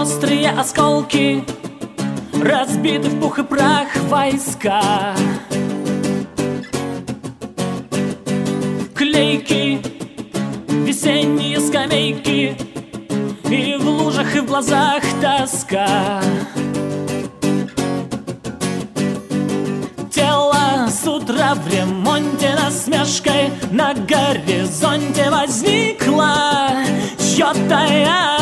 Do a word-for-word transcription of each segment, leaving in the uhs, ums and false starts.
острые осколки, разбиты в пух и прах войска. Клейки, весенние скамейки, и в лужах, и в глазах тоска. Тело с утра в ремонте, насмешкой на горизонте возникла чьё-то я.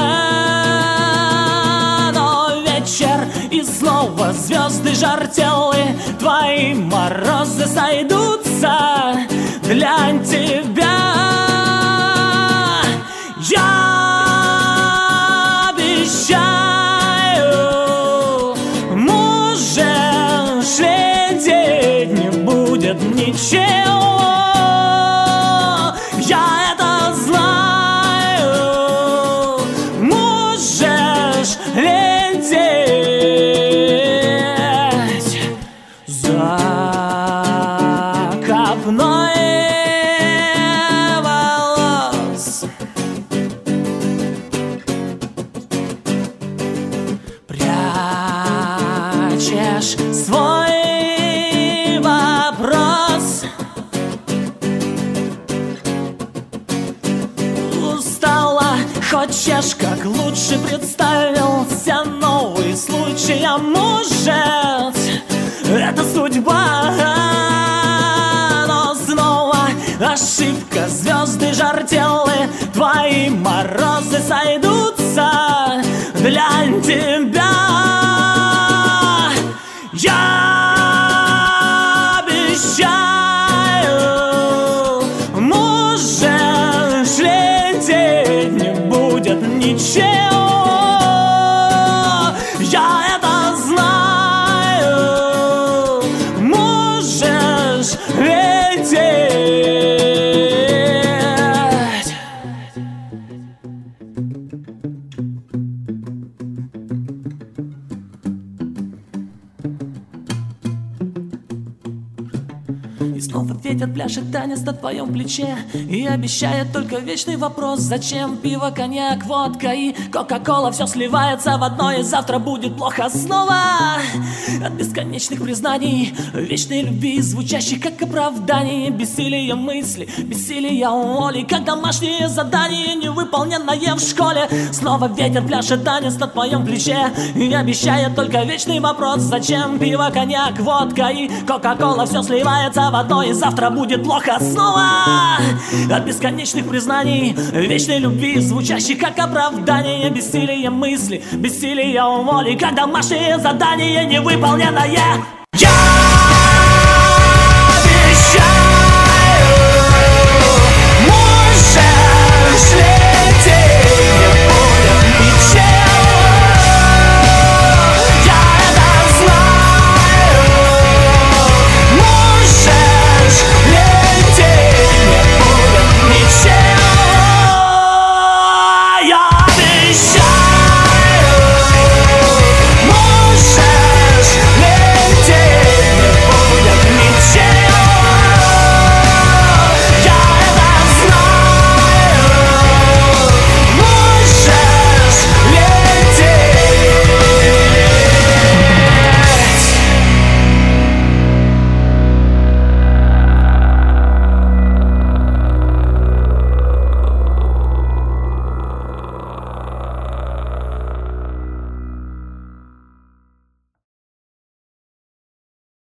Но вечер, и снова звезды жартелы, твои морозы сойдутся для тебя. Я обещаю, можешь лететь, не будет ничего. Я это знаю, можешь лететь за копной волос. Прячешь свой вопрос, устала, хочешь, как лучше представился новый случай. А может, это судьба, но снова ошибка. Звезды жартелы, твои морозы сойдутся для тебя. Я обещаю, можешь лететь, не будет ничего. Я это знаю, можешь лететь. И снова ветер пляшет танец на твоем плече и обещает только вечный вопрос: зачем пиво, коньяк, водка и кока-кола? Все сливается в одно, и завтра будет плохо снова. От бесконечных признаний, вечной любви, звучащих как оправдание, бессилие мысли, бессилие воли, как домашнее задание, невыполненное в школе. Снова ветер пляшет танец на твоем плече и обещает только вечный вопрос: зачем пиво, коньяк, водка и кока-кола? Все сливается в одно, и завтра будет плохо снова. От бесконечных признаний, вечной любви, звучащих как оправдание, бессилие мысли, бессилие воли, как домашнее задание, невыполненное. Я